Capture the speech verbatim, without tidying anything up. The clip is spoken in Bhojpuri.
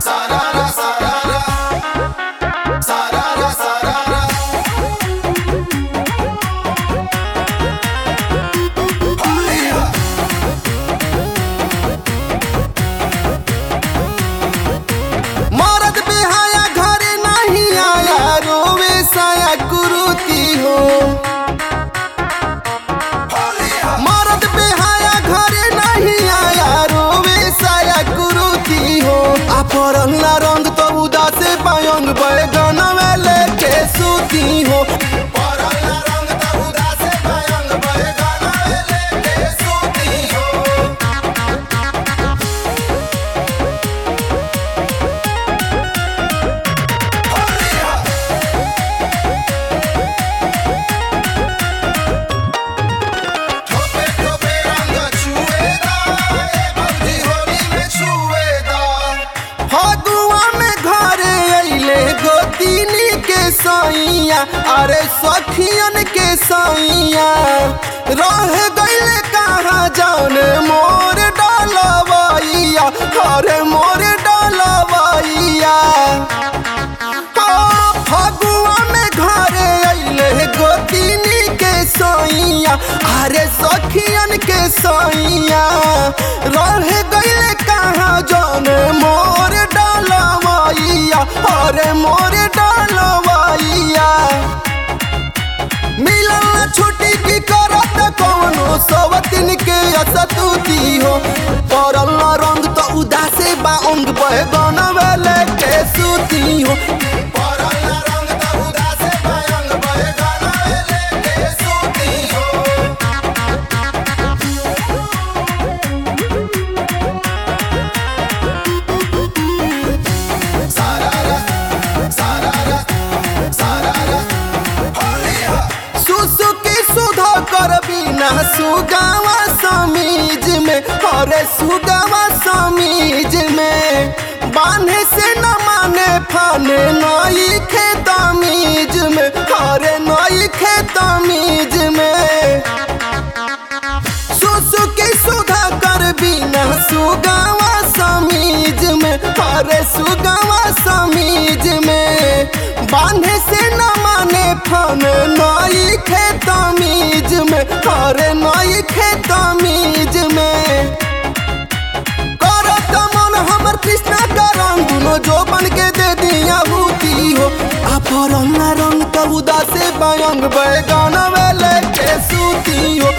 Sarara, sarara, sarara, sarara. Hallelujah. मरद बेहाया घरे नहीं आया, रोवे साया कुरुती हो। Hallelujah. मरद बेहाया घरे नहीं आया, रोवे साया कुरुती हो। आ पड़ल ना रंग तो उदास पायंग बैगन में लेके सूती हो। पड़ल ना रंग त उदास पायंग बैगन में लेके सूती हो। Hallelujah. ठोपे ठोपे रंग छुएदा, ए भौजी होली में छुएदा। फगुआ में घरे अइले गोतिनी के सैया, अरे सखियन के सैया। रह गइले कहाँ जाने मोर डालवैया, अरे मोर डालवैया। हाँ, फगुआ में घरे अइले गोतिनी के सैया, अरे सखियन के सैया। रह गइले कहाँ जाने मोर डालवैया, अरे मोर डालवैया। मिलल ना छुट्टी की करत कौनो सवतिन के असतुती हो। पड़ल ना रंग तो उदासे बाउंग बैगन वेले के सूती हो। पड़ल ना रंग त उदास पायंग बैगन में लेके सूती हो। Sarara, sarara, sarara. Hallelujah. सुसु की सुधा कर बिना सुगावा समीज में, अरे सुगावा समीज में। बांधे से न माने फाने नई खेतमीज में, अरे नई खेतमीज में। सुसु की सुधा कर बिना सुगावा समीज में, अरे सुगावा समीज में। बांधे से न माने फन नई खेतमीज में, अरे नई खेतमीज में। करत मन हमर कृष्णा का रंग दुनो जो बन के दे दिया भूती हो। आ पड़ल ना रंग तो उदासे बायंग बैगन वेले के सूती हो।